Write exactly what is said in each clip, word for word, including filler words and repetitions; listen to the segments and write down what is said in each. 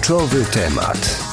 Kluczowy temat.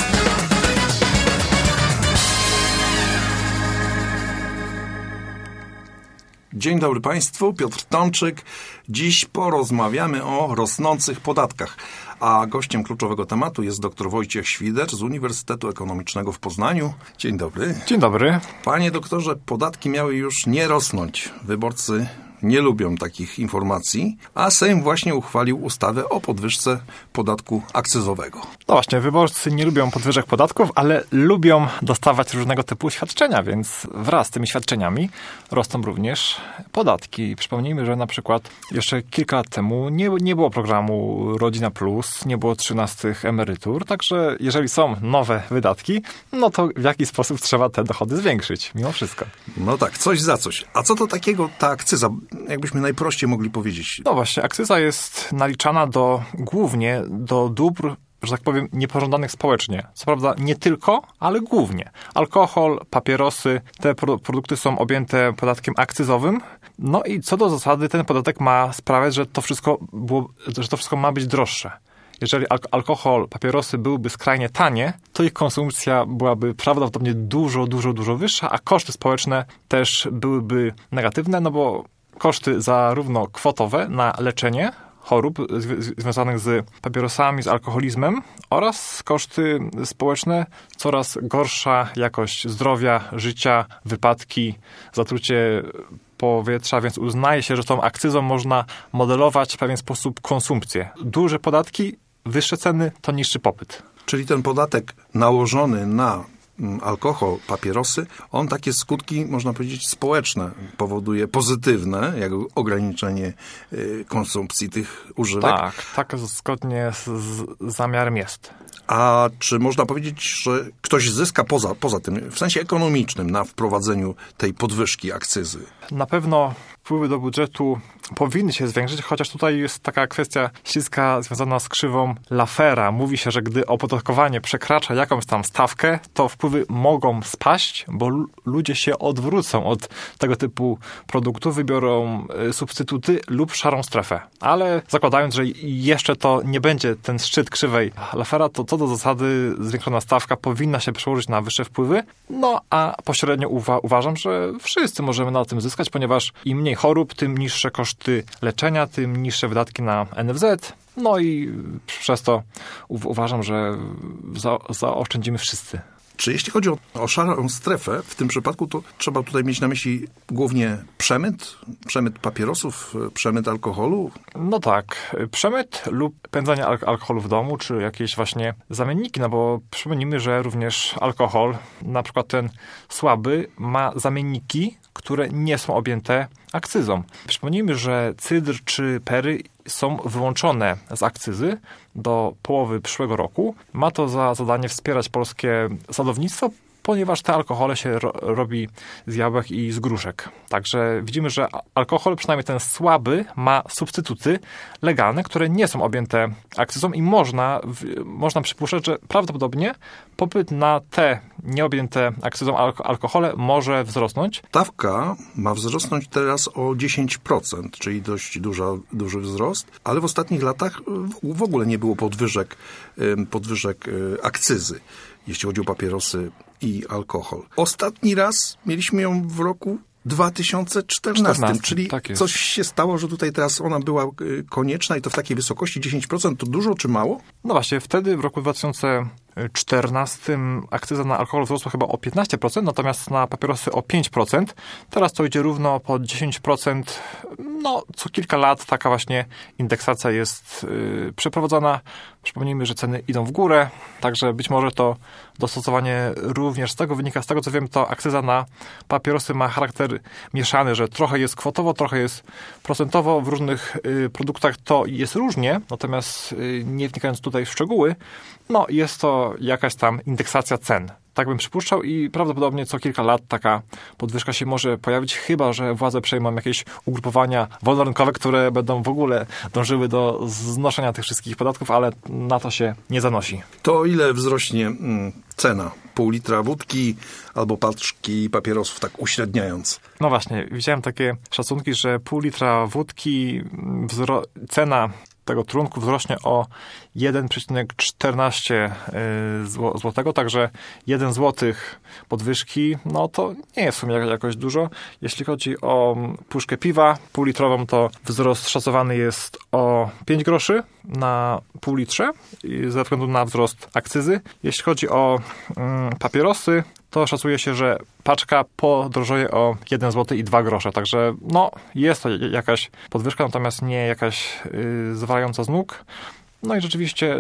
Dzień dobry Państwu, Piotr Tomczyk. Dziś porozmawiamy o rosnących podatkach. A gościem kluczowego tematu jest dr Wojciech Świder z Uniwersytetu Ekonomicznego w Poznaniu. Dzień dobry. Dzień dobry. Panie doktorze, podatki miały już nie rosnąć. Wyborcy nie lubią takich informacji, a Sejm właśnie uchwalił ustawę o podwyżce podatku akcyzowego. No właśnie, wyborcy nie lubią podwyżek podatków, ale lubią dostawać różnego typu świadczenia, więc wraz z tymi świadczeniami rosną również podatki. Przypomnijmy, że na przykład jeszcze kilka lat temu nie, nie było programu Rodzina Plus, nie było trzynastych emerytur, także jeżeli są nowe wydatki, no to w jaki sposób trzeba te dochody zwiększyć, mimo wszystko. No tak, coś za coś. A co to takiego ta akcyza, jakbyśmy najprościej mogli powiedzieć? No właśnie, akcyza jest naliczana do głównie do dóbr, że tak powiem, niepożądanych społecznie. Co prawda nie tylko, ale głównie. Alkohol, papierosy, te produkty są objęte podatkiem akcyzowym. No i co do zasady ten podatek ma sprawiać, że to wszystko było, że to wszystko ma być droższe. Jeżeli alkohol, papierosy byłyby skrajnie tanie, to ich konsumpcja byłaby prawdopodobnie dużo, dużo, dużo wyższa, a koszty społeczne też byłyby negatywne, no bo koszty zarówno kwotowe na leczenie chorób zw- związanych z papierosami, z alkoholizmem oraz koszty społeczne, coraz gorsza jakość zdrowia, życia, wypadki, zatrucie powietrza, więc uznaje się, że tą akcyzą można modelować w pewien sposób konsumpcję. Duże podatki, wyższe ceny to niższy popyt. Czyli ten podatek nałożony na alkohol, papierosy, on takie skutki, można powiedzieć, społeczne powoduje, pozytywne, jak ograniczenie y, konsumpcji tych używek. Tak, tak zgodnie z, z zamiarem jest. A czy można powiedzieć, że ktoś zyska poza, poza tym, w sensie ekonomicznym, na wprowadzeniu tej podwyżki akcyzy? Na pewno wpływy do budżetu powinny się zwiększyć, chociaż tutaj jest taka kwestia śliska związana z krzywą Laffera. Mówi się, że gdy opodatkowanie przekracza jakąś tam stawkę, to wpływy mogą spaść, bo l- ludzie się odwrócą od tego typu produktów, wybiorą y, substytuty lub szarą strefę. Ale zakładając, że jeszcze to nie będzie ten szczyt krzywej Laffera, to co do zasady zwiększona stawka powinna się przełożyć na wyższe wpływy. No a pośrednio uwa- uważam, że wszyscy możemy na tym zyskać, ponieważ im mniej chorób, tym niższe koszty leczenia, tym niższe wydatki na N F Z. No i przez to u- uważam, że za- zaoszczędzimy wszyscy. Czy jeśli chodzi o, o szarą strefę, w tym przypadku to trzeba tutaj mieć na myśli głównie przemyt, przemyt papierosów, przemyt alkoholu? No tak, przemyt lub pędzenie al- alkoholu w domu, czy jakieś właśnie zamienniki, no bo przypomnijmy, że również alkohol, na przykład ten słaby, ma zamienniki, które nie są objęte akcyzą. Przypomnijmy, że cydr czy pery są wyłączone z akcyzy do połowy przyszłego roku. Ma to za zadanie wspierać polskie sadownictwo, ponieważ te alkohole się ro- robi z jabłek i z gruszek. Także widzimy, że alkohol, przynajmniej ten słaby, ma substytuty legalne, które nie są objęte akcyzą i można, w, można przypuszczać, że prawdopodobnie popyt na te nieobjęte akcyzą alko- alkohole może wzrosnąć. Stawka ma wzrosnąć teraz o dziesięć procent, czyli dość duża, duży wzrost, ale w ostatnich latach w, w ogóle nie było podwyżek, podwyżek akcyzy, jeśli chodzi o papierosy i alkohol. Ostatni raz mieliśmy ją w roku dwa tysiące czternastym, czternastym, czyli tak jest. coś się stało, że tutaj teraz ona była konieczna i to w takiej wysokości dziesięć procent. To dużo czy mało? No właśnie, wtedy w roku dwa tysiące czternastym akcyza na alkohol wzrosła chyba o piętnaście procent, natomiast na papierosy o pięć procent. Teraz to idzie równo po dziesięć procent. No, co kilka lat taka właśnie indeksacja jest yy, przeprowadzana. Przypomnijmy, że ceny idą w górę, także być może to dostosowanie również z tego wynika. Z tego co wiem, to akcyza na papierosy ma charakter mieszany, że trochę jest kwotowo, trochę jest procentowo. W różnych yy, produktach to jest różnie, natomiast yy, nie wnikając tutaj w szczegóły, no jest to jakaś tam indeksacja cen. Tak bym przypuszczał i prawdopodobnie co kilka lat taka podwyżka się może pojawić, chyba że władze przejmą jakieś ugrupowania wolnorynkowe, które będą w ogóle dążyły do znoszenia tych wszystkich podatków, ale na to się nie zanosi. To o ile wzrośnie mm, cena pół litra wódki albo paczki papierosów, tak uśredniając? No właśnie, widziałem takie szacunki, że pół litra wódki, wzro- cena tego trunku wzrośnie o jeden przecinek czternaście złotego, także jeden złotych podwyżki, no to nie jest w sumie jakoś dużo. Jeśli chodzi o puszkę piwa półlitrową, to wzrost szacowany jest o pięć groszy na pół litrze ze względu na wzrost akcyzy. Jeśli chodzi o mm, papierosy, to szacuje się, że paczka podrożeje o jeden złoty i dwa grosze. Także no, jest to jakaś podwyżka, natomiast nie jakaś yy, zwalająca z nóg. No i rzeczywiście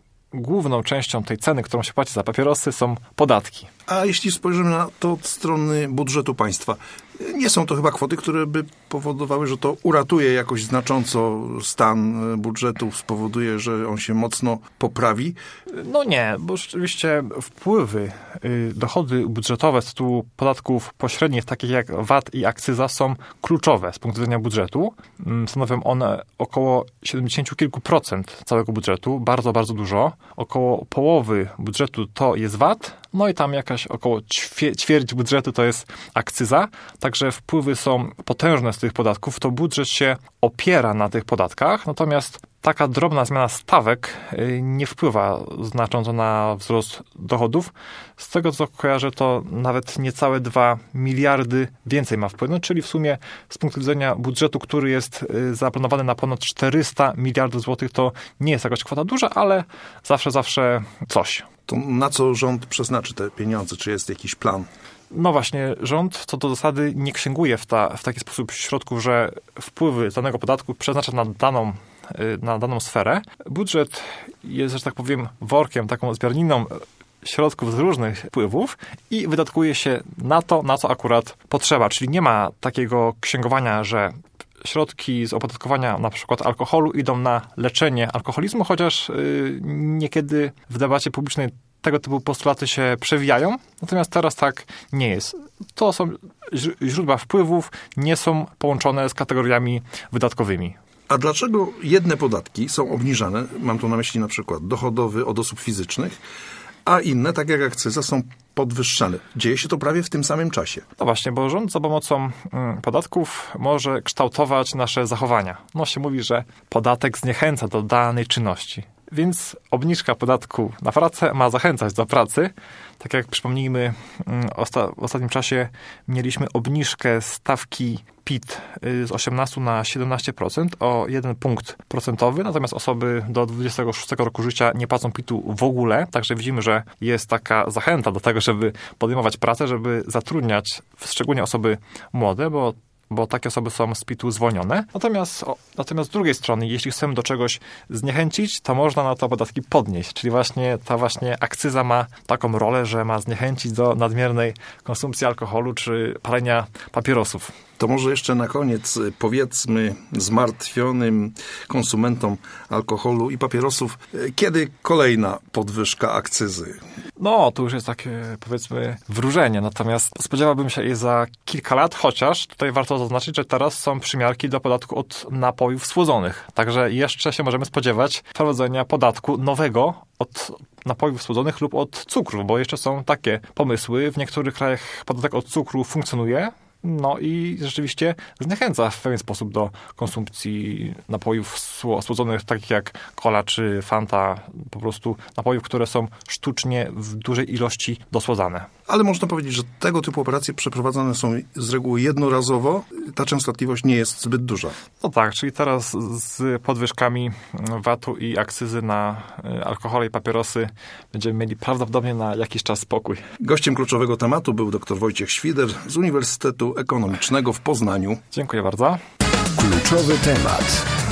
główną częścią tej ceny, którą się płaci za papierosy, są podatki. A jeśli spojrzymy na to od strony budżetu państwa, nie są to chyba kwoty, które by powodowały, że to uratuje jakoś znacząco stan budżetu, spowoduje, że on się mocno poprawi? No nie, bo rzeczywiście wpływy, dochody budżetowe z tytułu podatków pośrednich, takich jak V A T i akcyza, są kluczowe z punktu widzenia budżetu. Stanowią one około siedemdziesiąt kilku procent całego budżetu, bardzo, bardzo dużo. Około połowy budżetu to jest V A T, no i tam jakaś około ćwie, ćwierć budżetu to jest akcyza. Także wpływy są potężne z tych podatków, to budżet się opiera na tych podatkach, natomiast taka drobna zmiana stawek nie wpływa znacząco na wzrost dochodów. Z tego, co kojarzę, to nawet niecałe dwa miliardy więcej ma wpłynąć, czyli w sumie z punktu widzenia budżetu, który jest zaplanowany na ponad czterysta miliardów złotych, to nie jest jakaś kwota duża, ale zawsze, zawsze coś. To na co rząd przeznaczy te pieniądze? Czy jest jakiś plan? No właśnie, rząd co do zasady nie księguje w, ta, w taki sposób środków, że wpływy z danego podatku przeznacza na daną, na daną sferę. Budżet jest, że tak powiem, workiem, taką zbiorniną środków z różnych wpływów i wydatkuje się na to, na co akurat potrzeba. Czyli nie ma takiego księgowania, że środki z opodatkowania na przykład alkoholu idą na leczenie alkoholizmu, chociaż yy, niekiedy w debacie publicznej tego typu postulaty się przewijają, natomiast teraz tak nie jest. To są źródła wpływów, nie są połączone z kategoriami wydatkowymi. A dlaczego jedne podatki są obniżane, mam tu na myśli na przykład dochodowy od osób fizycznych, a inne, tak jak akcyza, są podwyższane? Dzieje się to prawie w tym samym czasie. No właśnie, bo rząd za pomocą mm, podatków może kształtować nasze zachowania. No się mówi, że podatek zniechęca do danej czynności. Więc obniżka podatku na pracę ma zachęcać do pracy. Tak jak przypomnijmy, osta- w ostatnim czasie mieliśmy obniżkę stawki P I T z osiemnaście na siedemnaście procent o jeden punkt procentowy, natomiast osoby do dwudziestego szóstego roku życia nie płacą P I T-u w ogóle, także widzimy, że jest taka zachęta do tego, żeby podejmować pracę, żeby zatrudniać szczególnie osoby młode, bo bo takie osoby są z P I T-u zwolnione. Natomiast, o, natomiast z drugiej strony, jeśli chcemy do czegoś zniechęcić, to można na to podatki podnieść. Czyli właśnie ta właśnie akcyza ma taką rolę, że ma zniechęcić do nadmiernej konsumpcji alkoholu czy palenia papierosów. To może jeszcze na koniec powiedzmy zmartwionym konsumentom alkoholu i papierosów, kiedy kolejna podwyżka akcyzy? No, to już jest takie, powiedzmy, wróżenie. Natomiast spodziewałbym się jej za kilka lat, chociaż tutaj warto zaznaczyć, że teraz są przymiarki do podatku od napojów słodzonych. Także jeszcze się możemy spodziewać wprowadzenia podatku nowego od napojów słodzonych lub od cukru, bo jeszcze są takie pomysły. W niektórych krajach podatek od cukru funkcjonuje. No i rzeczywiście zniechęca w pewien sposób do konsumpcji napojów słodzonych, takich jak cola czy Fanta, po prostu napojów, które są sztucznie w dużej ilości dosłodzane. Ale można powiedzieć, że tego typu operacje przeprowadzane są z reguły jednorazowo. Ta częstotliwość nie jest zbyt duża. No tak, czyli teraz z podwyżkami V A T-u i akcyzy na alkohole i papierosy będziemy mieli prawdopodobnie na jakiś czas spokój. Gościem kluczowego tematu był dr Wojciech Świder z Uniwersytetu Ekonomicznego w Poznaniu. Dziękuję bardzo. Kluczowy temat.